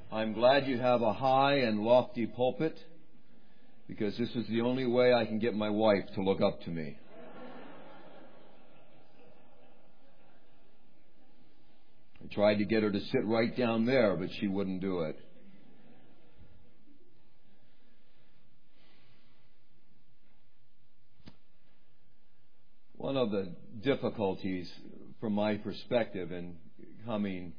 I'm glad you have a high and lofty pulpit, because this is the only way I can get my wife to look up to me. I tried to get her to sit right down there, but she wouldn't do it. One of the difficulties from my perspective in coming,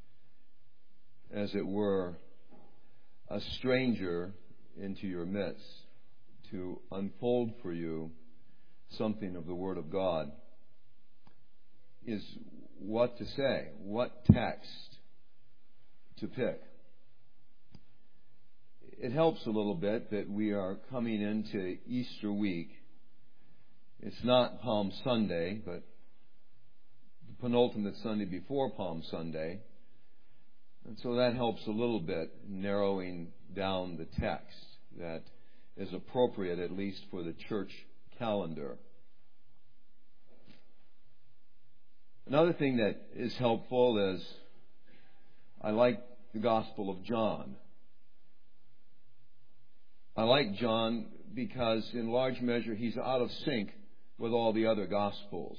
as it were, a stranger into your midst to unfold for you something of the Word of God is what to say, what text to pick. It helps a little bit that we are coming into Easter week. It's not Palm Sunday, but the penultimate Sunday before Palm Sunday. And so that helps a little bit narrowing down the text that is appropriate, at least for the church calendar. Another thing that is helpful is I like the Gospel of John. I like John because in large measure he's out of sync with all the other Gospels.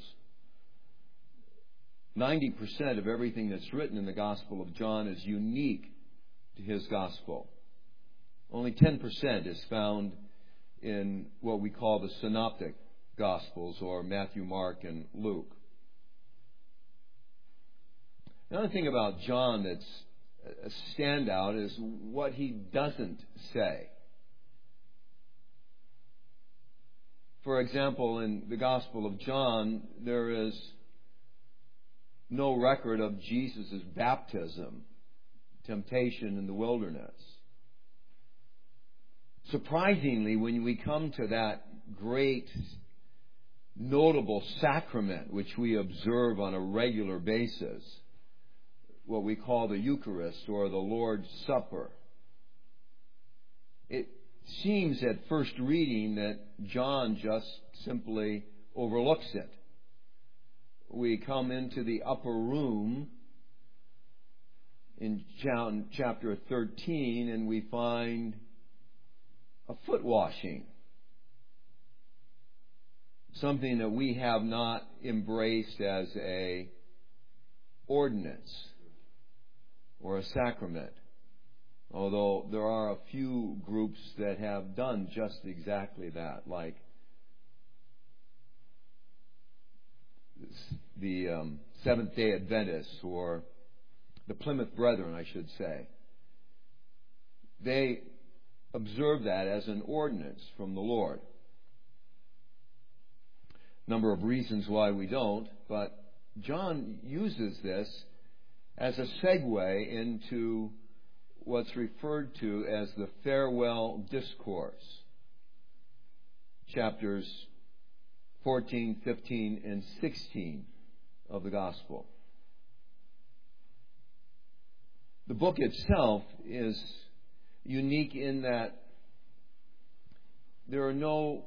90% of everything that's written in the Gospel of John is unique to his Gospel. Only 10% is found in what we call the Synoptic Gospels, or Matthew, Mark, and Luke. Another thing about John that's a standout is what he doesn't say. For example, in the Gospel of John, there is no record of Jesus' baptism, temptation in the wilderness. Surprisingly, when we come to that great, notable sacrament which we observe on a regular basis, what we call the Eucharist or the Lord's Supper, it seems at first reading that John just simply overlooks it. We come into the upper room in John chapter 13 and we find a foot washing. Something that we have not embraced as a ordinance or a sacrament. Although there are a few groups that have done just exactly that, like the Seventh-day Adventists, or the Plymouth Brethren, I should say. They observe that as an ordinance from the Lord. Number of reasons why we don't, but John uses this as a segue into what's referred to as the farewell discourse. Chapters 14, 15, and 16 of the Gospel. The book itself is unique in that there are no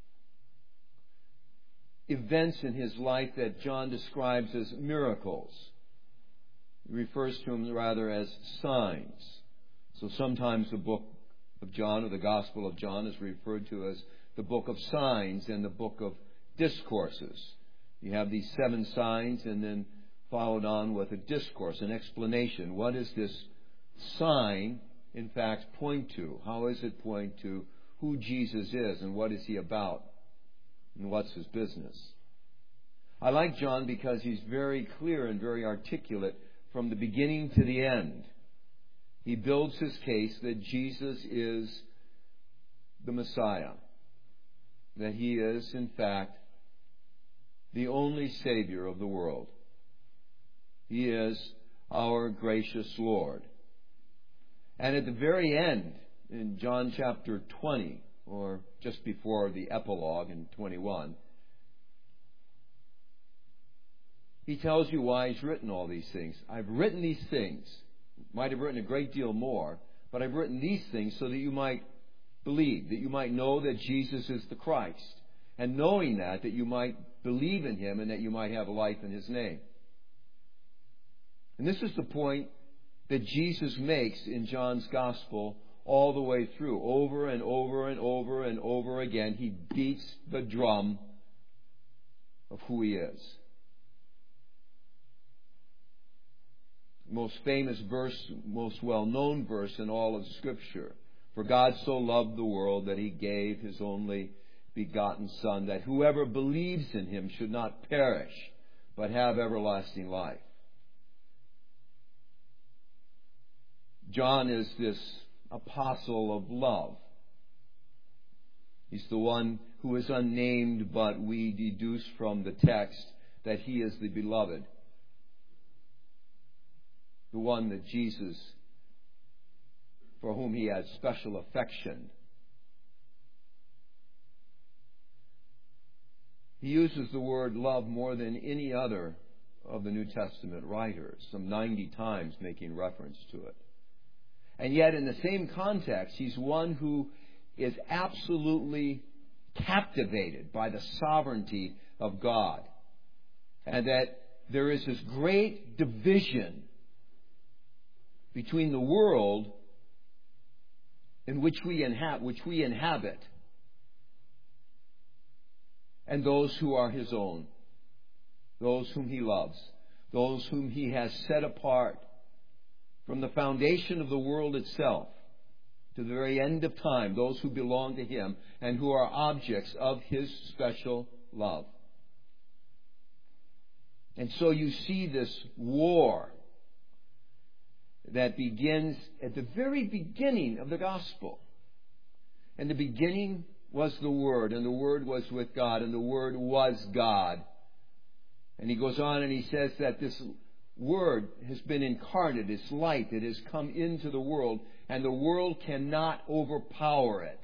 events in his life that John describes as miracles. He refers to them rather as signs. So sometimes the book of John, or the Gospel of John, is referred to as the book of signs and the book of discourses. You have these 7 signs and then followed on with a discourse, an explanation. What does this sign, in fact, point to? How does it point to who Jesus is and what is he about and what's his business? I like John because he's very clear and very articulate from the beginning to the end. He builds his case that Jesus is the Messiah, that he is, in fact, the only Savior of the world. He is our gracious Lord. And at the very end, in John chapter 20, or just before the epilogue in 21, he tells you why he's written all these things. I've written these things. Might have written a great deal more, but I've written these things so that you might believe, that you might know that Jesus is the Christ. And knowing that you might believe in him and that you might have life in his name. And this is the point that Jesus makes in John's Gospel all the way through. Over and over and over and over again, he beats the drum of who he is. Most famous verse, most well-known verse in all of Scripture. For God so loved the world that he gave his only begotten Son, that whoever believes in him should not perish, but have everlasting life. John is this apostle of love. He's the one who is unnamed, but we deduce from the text that he is the beloved. The one that Jesus, for whom he had special affection. He uses the word love more than any other of the New Testament writers, some 90 times making reference to it. And yet in the same context, he's one who is absolutely captivated by the sovereignty of God. And that there is this great division between the world in which we inhabit and those who are his own, those whom he loves, those whom he has set apart from the foundation of the world itself to the very end of time, those who belong to him and who are objects of his special love. And so you see this war that begins at the very beginning of the gospel. And the beginning was the Word, and the Word was with God, and the Word was God. And he goes on and he says that this Word has been incarnate, it's light that has come into the world, and the world cannot overpower it.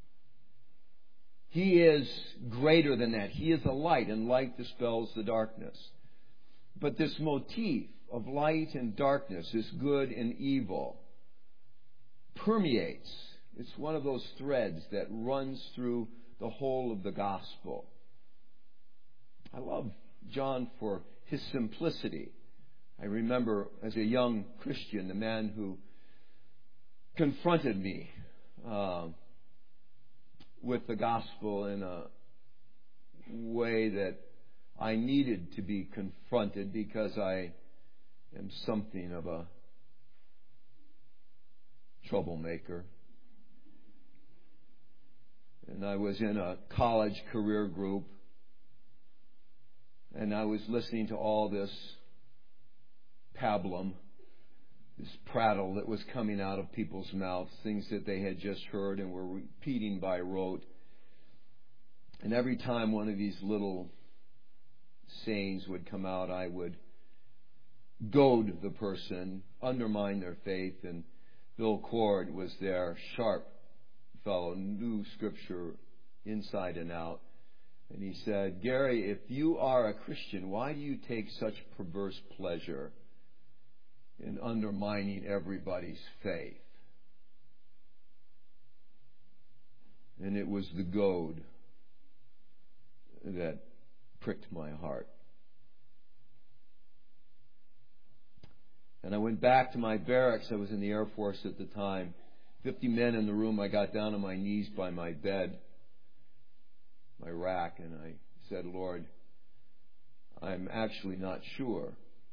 He is greater than that. He is a light, and light dispels the darkness. But this motif of light and darkness, this good and evil, permeates. It's one of those threads that runs through the whole of the gospel. I love John for his simplicity. I remember as a young Christian, the man who confronted me with the gospel in a way that I needed to be confronted because I am something of a troublemaker. And I was in a college career group, and I was listening to all this pablum, this prattle that was coming out of people's mouths, things that they had just heard and were repeating by rote. And every time one of these little sayings would come out, I would goad the person, undermine their faith. And Bill Cord was there, sharp fellow, knew Scripture inside and out. And he said, "Gary, if you are a Christian, why do you take such perverse pleasure in undermining everybody's faith?" And it was the goad that pricked my heart. And I went back to my barracks. I was in the Air Force at the time. 50 men in the room. I got down on my knees by my bed, my rack, and I said, "Lord, I'm actually not sure,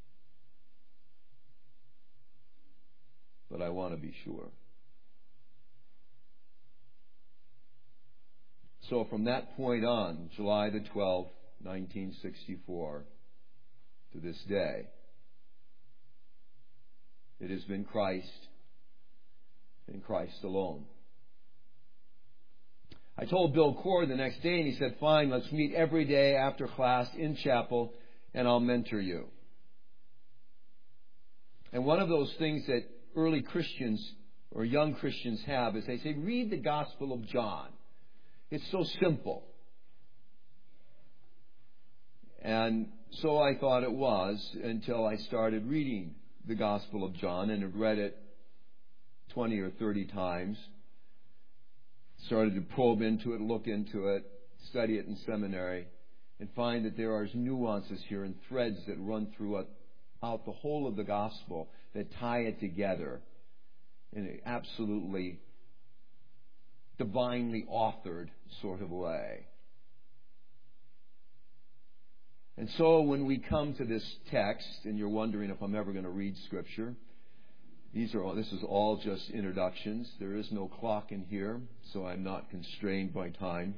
but I want to be sure." So from that point on, July the 12th, 1964, to this day, it has been Christ and Christ alone. I told Bill Cord the next day, and he said, "Fine, let's meet every day after class in chapel, and I'll mentor you." And one of those things that early Christians or young Christians have is they say, read the Gospel of John. It's so simple. And so I thought it was until I started reading the Gospel of John and had read it 20 or 30 times. Started to probe into it, look into it, study it in seminary, and find that there are nuances here and threads that run throughout the whole of the Gospel that tie it together in an absolutely divinely authored sort of way. And so when we come to this text, and you're wondering if I'm ever going to read Scripture, this is all just introductions. There is no clock in here, so I'm not constrained by time.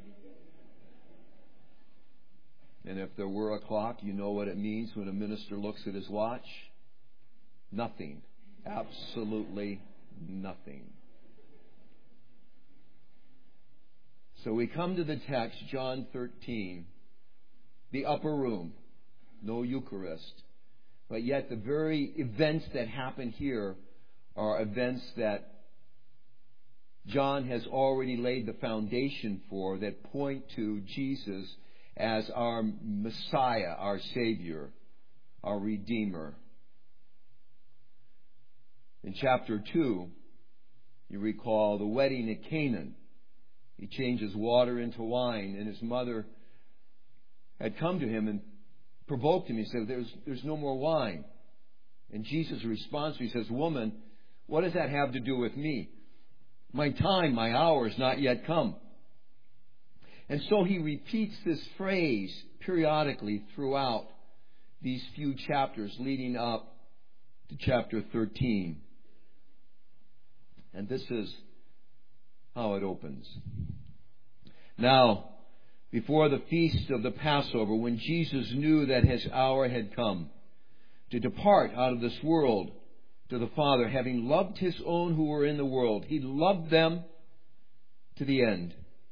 And if there were a clock, you know what it means when a minister looks at his watch? Nothing. Absolutely nothing. So we come to the text, John 13, the upper room, no Eucharist. But yet the very events that happen here are events that John has already laid the foundation for, that point to Jesus as our Messiah, our Savior, our Redeemer. In chapter 2, you recall the wedding at Canaan. He changes water into wine, and his mother had come to him and provoked him. He said, there's no more wine. And Jesus' response, he says, "Woman, what does that have to do with me? My time, my hour is not yet come." And so he repeats this phrase periodically throughout these few chapters leading up to chapter 13. And this is how it opens. Now, before the feast of the Passover, when Jesus knew that his hour had come to depart out of this world to the Father, having loved his own who were in the world, he loved them to the end.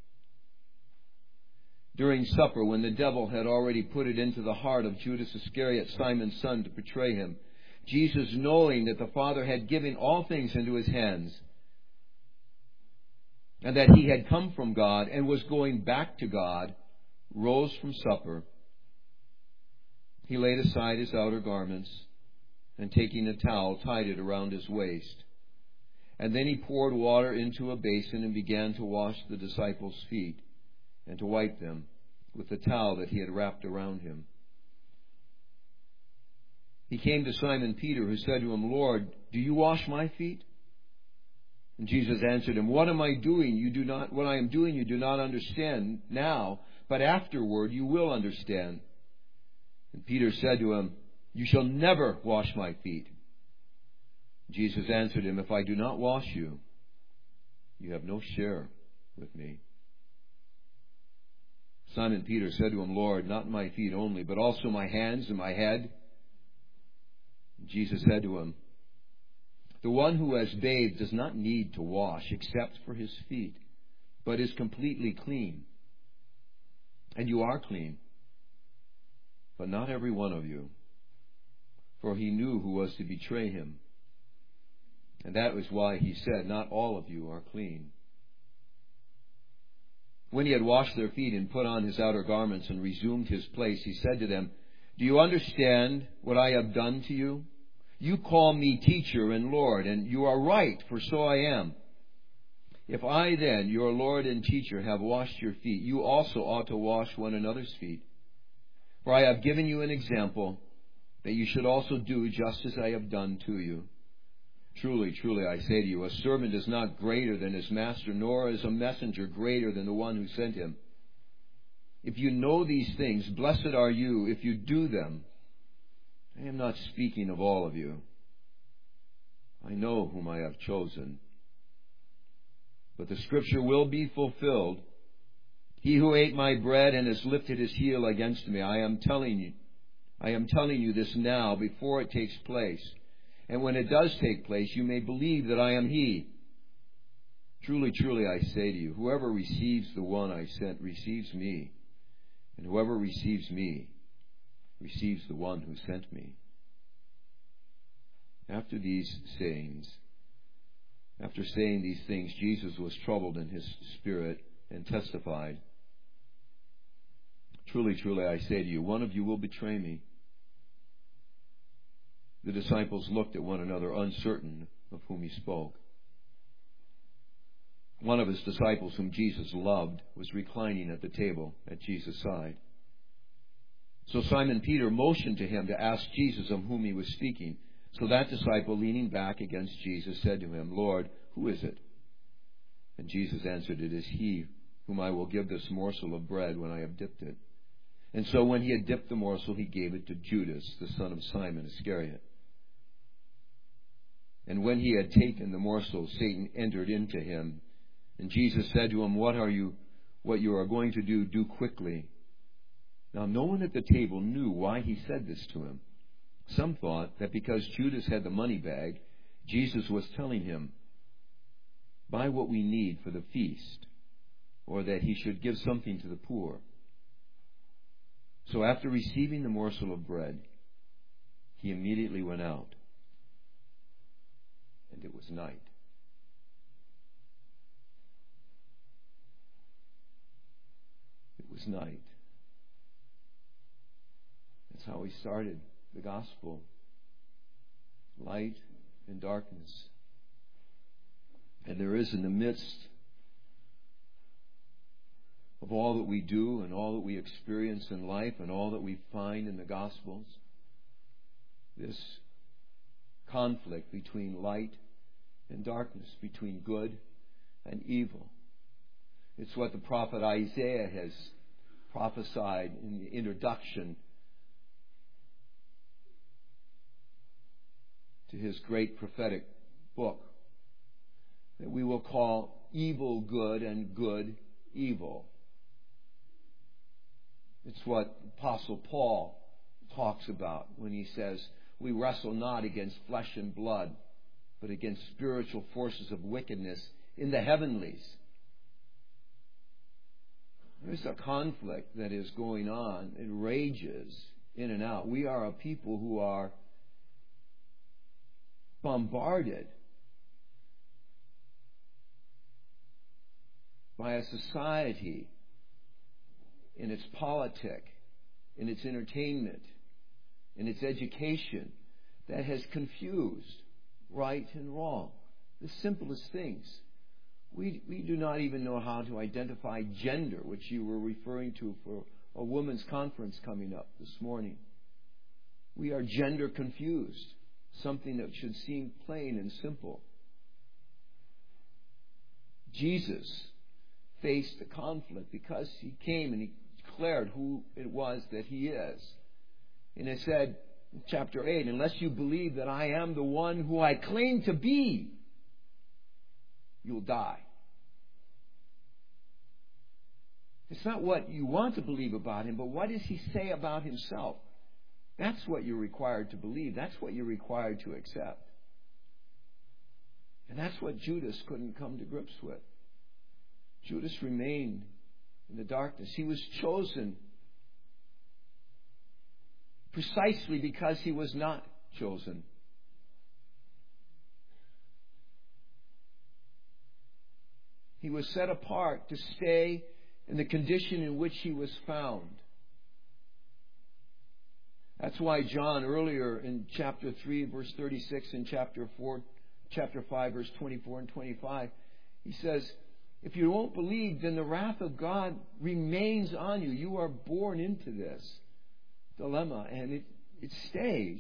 During supper, when the devil had already put it into the heart of Judas Iscariot, Simon's son, to betray him, Jesus, knowing that the Father had given all things into his hands, and that he had come from God and was going back to God, rose from supper. He laid aside his outer garments, and taking a towel, tied it around his waist. And then he poured water into a basin and began to wash the disciples' feet and to wipe them with the towel that he had wrapped around him. He came to Simon Peter, who said to him, "Lord, do you wash my feet?" And Jesus answered him, What I am doing you do not understand now, but afterward you will understand." And Peter said to him, "You shall never wash my feet." Jesus answered him, "If I do not wash you, you have no share with me." Simon Peter said to him, "Lord, not my feet only, but also my hands and my head." And Jesus said to him, "The one who has bathed does not need to wash except for his feet, but is completely clean. And you are clean, but not every one of you." For he knew who was to betray him. And that was why he said, "Not all of you are clean." When he had washed their feet and put on his outer garments and resumed his place, he said to them, "Do you understand what I have done to you? You call me teacher and Lord, and you are right, for so I am. If I then, your Lord and teacher, have washed your feet, you also ought to wash one another's feet. For I have given you an example that you should also do just as I have done to you. Truly, truly, I say to you, a servant is not greater than his master, nor is a messenger greater than the one who sent him. If you know these things, blessed are you if you do them. I am not speaking of all of you. I know whom I have chosen. But the scripture will be fulfilled. He who ate my bread and has lifted his heel against me, I am telling you this now before it takes place. And when it does take place, you may believe that I am he. Truly, truly, I say to you, whoever receives the one I sent receives me. And whoever receives me receives the one who sent me." After saying these things, Jesus was troubled in his spirit and testified, "Truly, truly, I say to you, one of you will betray me." The disciples looked at one another, uncertain of whom he spoke. One of his disciples, whom Jesus loved, was reclining at the table at Jesus' side. So Simon Peter motioned to him to ask Jesus of whom he was speaking. So that disciple, leaning back against Jesus, said to him, Lord, who is it? And Jesus answered, It is he whom I will give this morsel of bread when I have dipped it. And so when he had dipped the morsel, he gave it to Judas, the son of Simon Iscariot. And when he had taken the morsel, Satan entered into him. And Jesus said to him, What you are going to do, do quickly. Now no one at the table knew why he said this to him. Some thought that because Judas had the money bag, Jesus was telling him, Buy what we need for the feast, or that he should give something to the poor. So after receiving the morsel of bread, he immediately went out. And it was night. It was night. That's how he started the gospel. Light and darkness. And there is in the midst of all that we do and all that we experience in life and all that we find in the Gospels, this conflict between light and darkness, between good and evil. It's what the prophet Isaiah has prophesied in the introduction to his great prophetic book, that we will call evil good and good evil. It's what Apostle Paul talks about when he says, we wrestle not against flesh and blood, but against spiritual forces of wickedness in the heavenlies. There's a conflict that is going on. It rages in and out. We are a people who are bombarded by a society in its politic, in its entertainment, in its education that has confused right and wrong. The simplest things. We do not even know how to identify gender, which you were referring to for a women's conference coming up this morning. We are gender confused, something that should seem plain and simple. Jesus faced the conflict because he came and he declared who it was that he is. And it said in chapter 8, unless you believe that I am the one who I claim to be, you'll die. It's not what you want to believe about him, but what does he say about himself? That's what you're required to believe. That's what you're required to accept. And that's what Judas couldn't come to grips with. Judas remained in the darkness. He was chosen precisely because he was not chosen. He was set apart to stay in the condition in which he was found. That's why John earlier in chapter 3 verse 36 and chapter 5 verse 24 and 25, he says, if you won't believe, then the wrath of God remains on you. You are born into this dilemma, and it stays.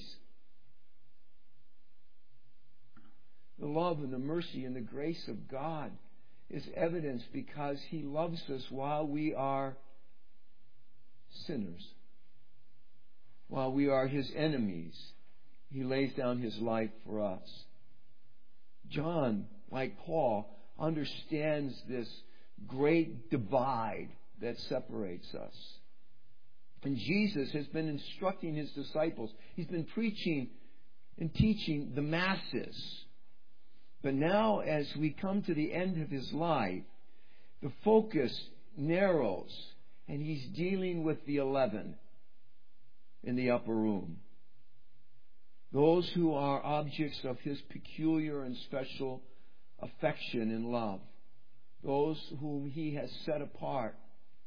The love and the mercy and the grace of God is evidenced because he loves us while we are sinners. While we are his enemies, he lays down his life for us. John, like Paul, understands this great divide that separates us. And Jesus has been instructing his disciples. He's been preaching and teaching the masses. But now, as we come to the end of his life, the focus narrows, and he's dealing with the 11 in the upper room. Those who are objects of his peculiar and special affection and love. Those whom he has set apart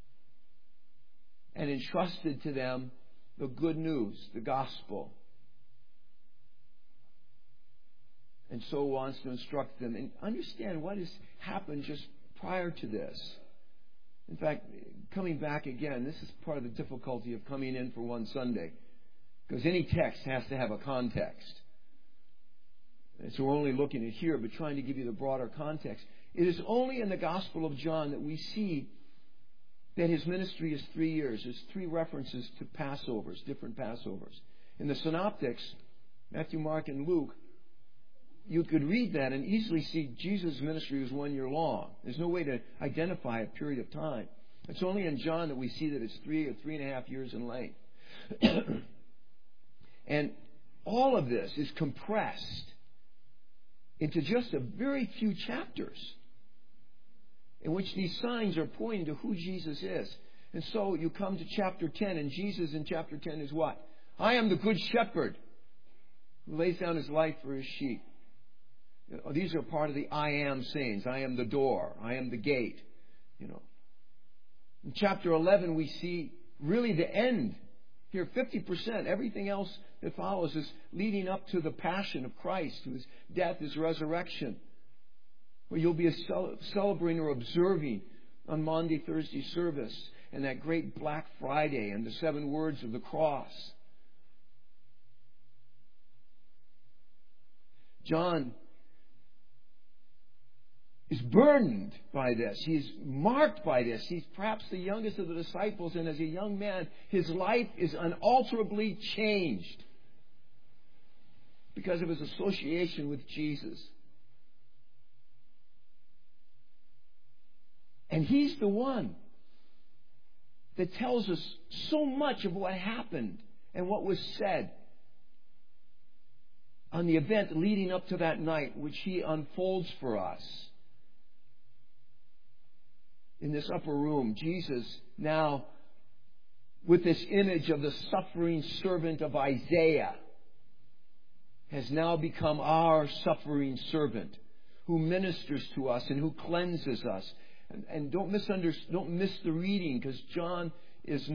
and entrusted to them the good news, the gospel. And so wants to instruct them. And understand what has happened just prior to this. In fact, coming back again, this is part of the difficulty of coming in for one Sunday. Because any text has to have a context. So we're only looking at here, but trying to give you the broader context. It is only in the Gospel of John that we see that his ministry is 3 years. There's 3 references to Passovers, different Passovers. In the Synoptics, Matthew, Mark, and Luke, you could read that and easily see Jesus' ministry was 1 year long. There's no way to identify a period of time. It's only in John that we see that it's 3 or 3.5 years in length. And all of this is compressed into just a very few chapters in which these signs are pointing to who Jesus is. And so you come to chapter 10, and Jesus in chapter 10 is what? I am the good shepherd who lays down his life for his sheep. These are part of the I am sayings. I am the door. I am the gate. In chapter 11, we see really the end. Here, 50%. Everything else that follows is leading up to the passion of Christ, his death, his resurrection, where you'll be celebrating or observing on Maundy Thursday service and that great Black Friday and the 7 words of the cross. John is burdened by this. He's marked by this. He's perhaps the youngest of the disciples, and as a young man, his life is unalterably changed because of his association with Jesus. And he's the one that tells us so much of what happened and what was said on the event leading up to that night, which he unfolds for us. In this upper room, Jesus now, with this image of the suffering servant of Isaiah, has now become our suffering servant who ministers to us and who cleanses us. And don't miss the reading, because John is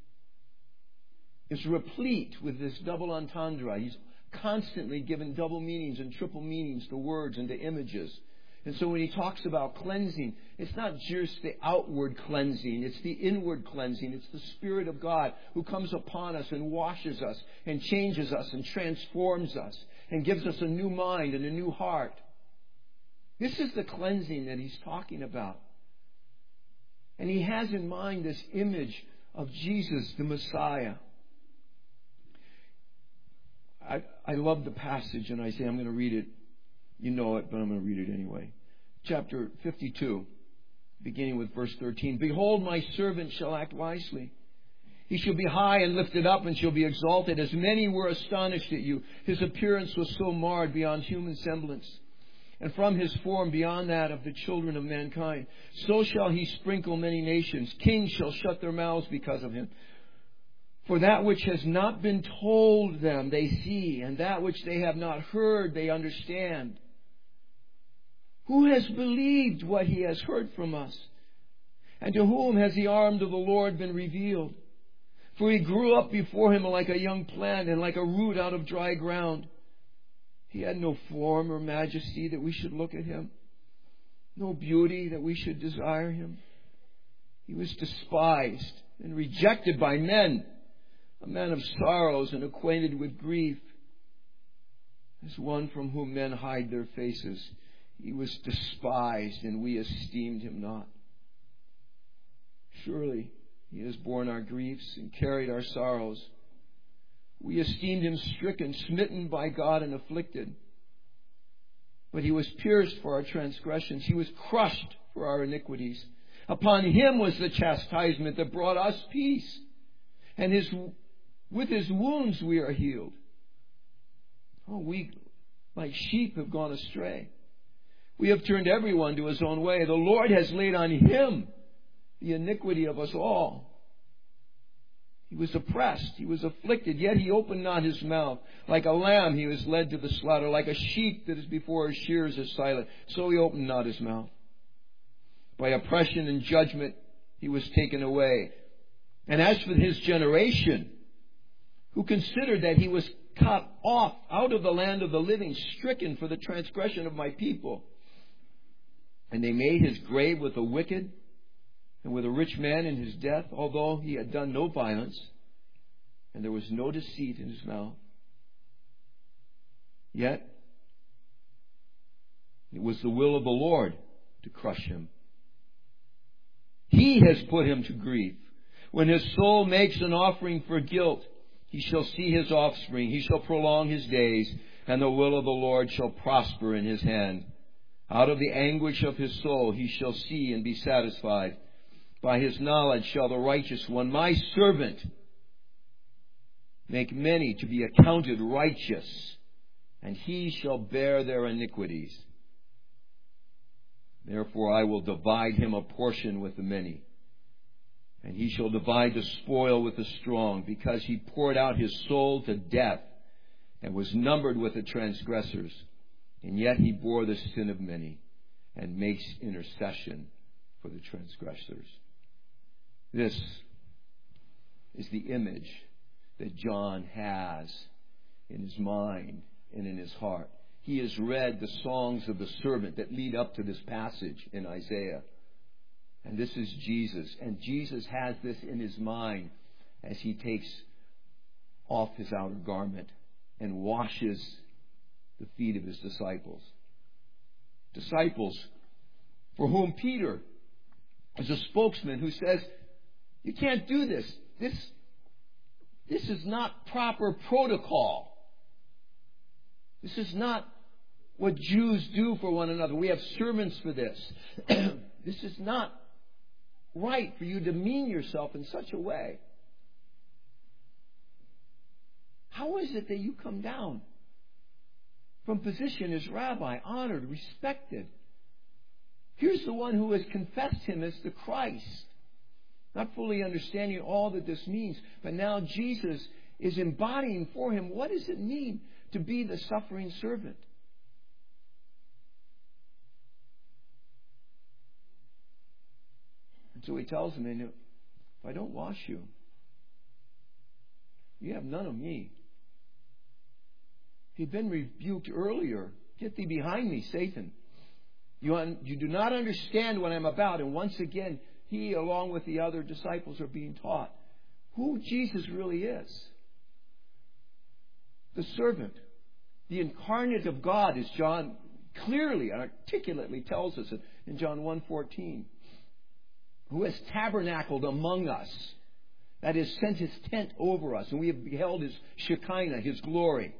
replete with this double entendre. He's constantly given double meanings and triple meanings to words and to images. And so when he talks about cleansing, it's not just the outward cleansing, it's the inward cleansing. It's the Spirit of God who comes upon us and washes us and changes us and transforms us and gives us a new mind and a new heart. This is the cleansing that he's talking about. And he has in mind this image of Jesus, the Messiah. I love the passage in Isaiah. I'm going to read it. You know it, but I'm going to read it anyway. Chapter 52, beginning with verse 13. Behold, my servant shall act wisely. He shall be high and lifted up and shall be exalted. As many were astonished at you. His appearance was so marred beyond human semblance, and from his form beyond that of the children of mankind. So shall he sprinkle many nations. Kings shall shut their mouths because of him. For that which has not been told them they see, and that which they have not heard they understand. Who has believed what he has heard from us? And to whom has the arm of the Lord been revealed? For he grew up before him like a young plant and like a root out of dry ground. He had no form or majesty that we should look at him, no beauty that we should desire him. He was despised and rejected by men, a man of sorrows and acquainted with grief, as one from whom men hide their faces. He was despised, and we esteemed him not. Surely he has borne our griefs and carried our sorrows. We esteemed him stricken, smitten by God, and afflicted. But he was pierced for our transgressions. He was crushed for our iniquities. Upon him was the chastisement that brought us peace. And with his wounds we are healed. Oh, we like sheep have gone astray. We have turned everyone to his own way. The Lord has laid on him the iniquity of us all. He was oppressed. He was afflicted. Yet he opened not his mouth. Like a lamb he was led to the slaughter. Like a sheep that is before his shearers is silent. So he opened not his mouth. By oppression and judgment he was taken away. And as for his generation, who considered that he was cut off out of the land of the living, stricken for the transgression of my people. And they made his grave with the wicked and with a rich man in his death, although he had done no violence, and there was no deceit in his mouth. Yet It was the will of the Lord to crush him. He has put him to grief. When his soul makes an offering for guilt, he shall see his offspring. He shall prolong his days, and the will of the Lord shall prosper in his hand. Out of the anguish of his soul he shall see and be satisfied. By his knowledge shall the righteous one, my servant, make many to be accounted righteous, and he shall bear their iniquities. Therefore I will divide him a portion with the many, and he shall divide the spoil with the strong, because he poured out his soul to death and was numbered with the transgressors. And yet he bore the sin of many and makes intercession for the transgressors. This is the image that John has in his mind and in his heart. He has read the songs of the servant that lead up to this passage in Isaiah. And this is Jesus. And Jesus has this in his mind as he takes off his outer garment and washes the feet of his disciples. Disciples for whom Peter is a spokesman who says, you can't do this. This is not proper protocol. This is not what Jews do for one another. We have sermons for this. This is not right for you to demean yourself in such a way. How is it that you come down from position as rabbi, honored, respected? Here's the one who has confessed him as the Christ, not fully understanding all that this means, but now Jesus is embodying for him what does it mean to be the suffering servant. And so he tells him, if I don't wash you, you have none of me. He'd been rebuked earlier. Get thee behind me, Satan. You do not understand what I'm about. And once again, he, along with the other disciples, are being taught who Jesus really is. The servant, the incarnate of God, as John clearly and articulately tells us in John 1:14, who has tabernacled among us, that is, sent his tent over us, and we have beheld his Shekinah, his glory.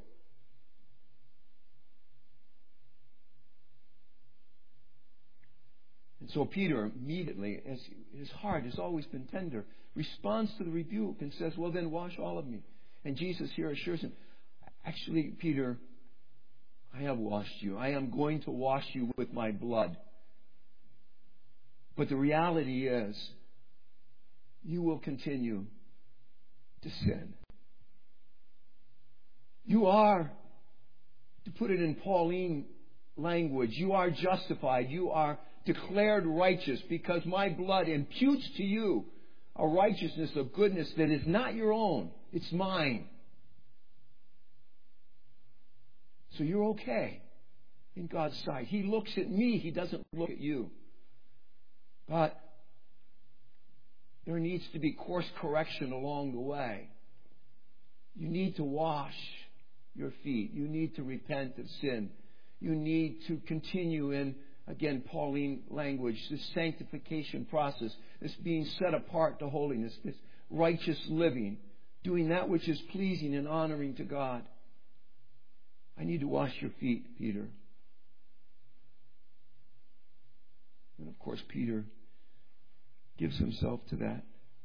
And so Peter immediately, as his heart has always been tender, responds to the rebuke and says, well then wash all of me. And Jesus here assures him, actually, Peter, I have washed you. I am going to wash you with my blood. But the reality is, you will continue to sin. You are, to put it in Pauline language, you are justified. You are declared righteous because my blood imputes to you a righteousness, a goodness that is not your own. It's mine. So you're okay in God's sight. He looks at me. He doesn't look at you. But there needs to be course correction along the way. You need to wash your feet. You need to repent of sin. You need to continue in, again, Pauline language, this sanctification process, this being set apart to holiness, this righteous living, doing that which is pleasing and honoring to God. I need to wash your feet, Peter. And of course, Peter gives himself to that.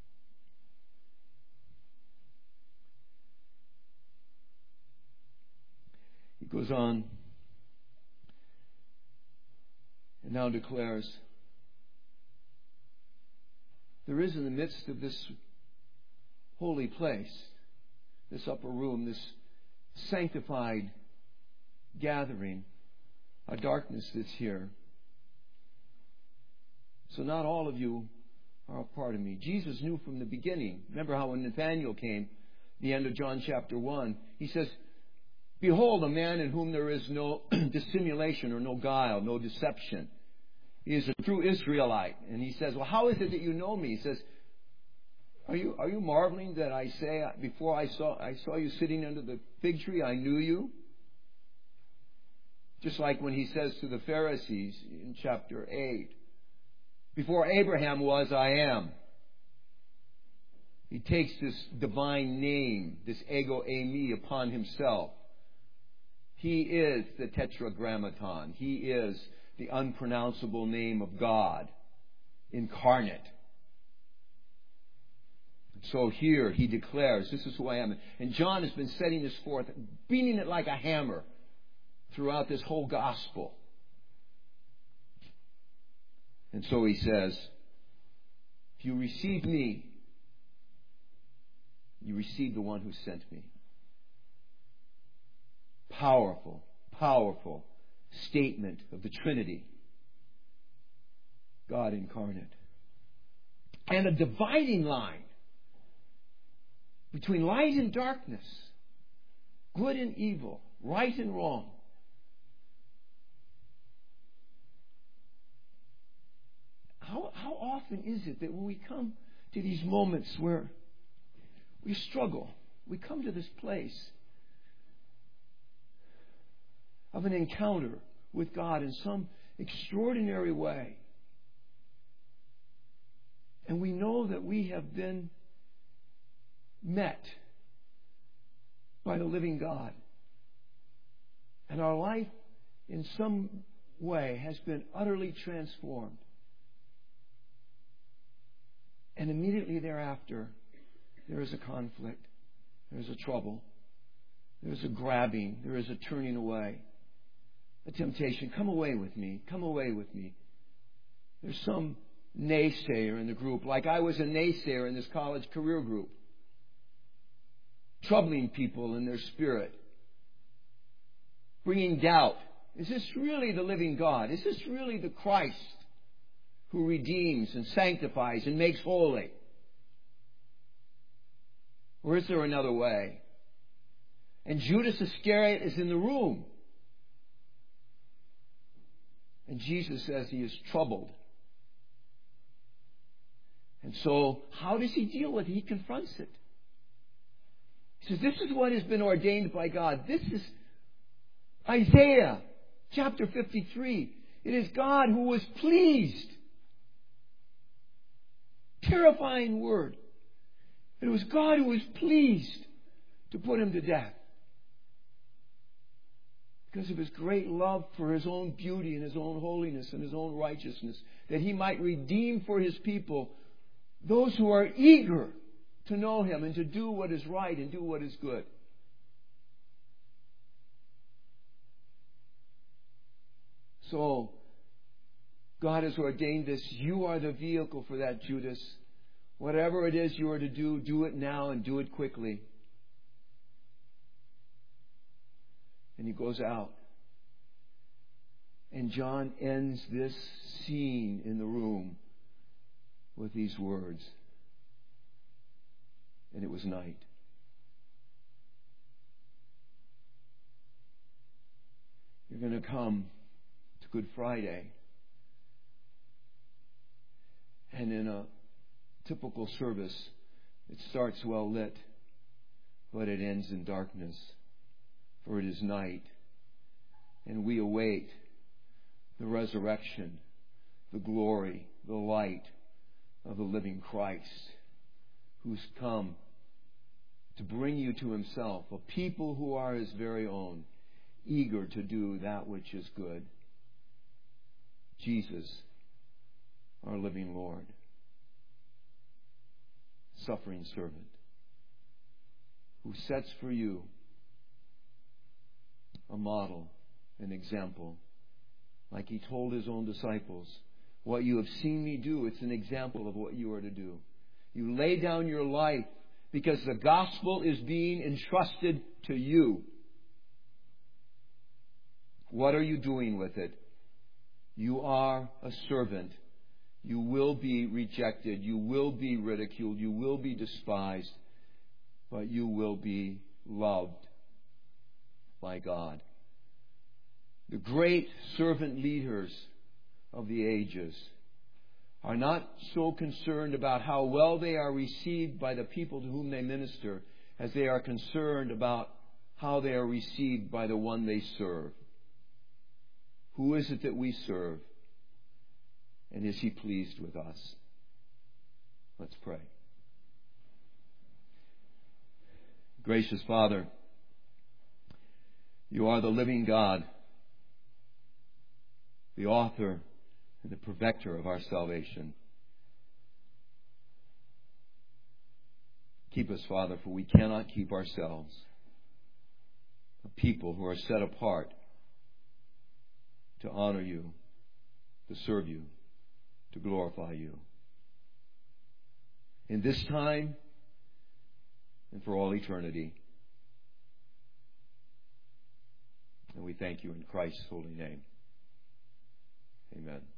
He goes on and now declares, there is in the midst of this holy place, this upper room, this sanctified gathering, a darkness that's here. So not all of you are a part of me. Jesus knew from the beginning. Remember how when Nathanael came, the end of John chapter 1, he says, behold, a man in whom there is no dissimulation or no guile, no deception. He is a true Israelite. And he says, well, how is it that you know me? He says, are you marveling that I say, before I saw you sitting under the fig tree, I knew you? Just like when he says to the Pharisees in chapter 8, before Abraham was, I am. He takes this divine name, this ego eimi, upon himself. He is the Tetragrammaton. He is the unpronounceable name of God incarnate. So here he declares, this is who I am. And John has been setting this forth, beating it like a hammer throughout this whole gospel. And so he says, if you receive me, you receive the one who sent me. Powerful, powerful statement of the Trinity. God incarnate. And a dividing line between light and darkness, good and evil, right and wrong. How often is it that when we come to these moments where we struggle, we come to this place of an encounter with God in some extraordinary way, and we know that we have been met by the living God, and our life in some way has been utterly transformed. And immediately thereafter, there is a conflict, there is a trouble, there is a grabbing, there is a turning away, a temptation. Come away with me, come away with me. There's some naysayer in the group, like I was a naysayer in this college career group, troubling people in their spirit, bringing doubt. Is this really the living God? Is this really the Christ who redeems and sanctifies and makes holy? Or is there another way? And Judas Iscariot is in the room. And Jesus says he is troubled. And so, how does he deal with it? He confronts it. He says, this is what has been ordained by God. This is Isaiah chapter 53. It is God who was pleased. Terrifying word. It was God who was pleased to put him to death, because of his great love for his own beauty and his own holiness and his own righteousness, that he might redeem for his people those who are eager to know him and to do what is right and do what is good. So, God has ordained this. You are the vehicle for that, Judas. Whatever it is you are to do, do it now and do it quickly. And he goes out. And John ends this scene in the room with these words. And it was night. You're going to come to Good Friday, and in a typical service, it starts well lit, but it ends in darkness, for it is night, and we await the resurrection, the glory, the light of the living Christ, who's come to bring you to himself, a people who are his very own, eager to do that which is good. Jesus, our living Lord, suffering servant, who sets for you a model, an example, like he told his own disciples, what you have seen me do, it's an example of what you are to do. You lay down your life because the gospel is being entrusted to you. What are you doing with it? You are a servant. You will be rejected. You will be ridiculed. You will be despised. But you will be loved by God. The great servant leaders of the ages are not so concerned about how well they are received by the people to whom they minister as they are concerned about how they are received by the one they serve. Who is it that we serve? And is He pleased with us? Let's pray. Gracious Father, You are the living God, the author and the perfecter of our salvation. Keep us, Father, for we cannot keep ourselves. A people who are set apart to honor You, to serve You, to glorify You. In this time and for all eternity. And we thank You in Christ's holy name. Amen.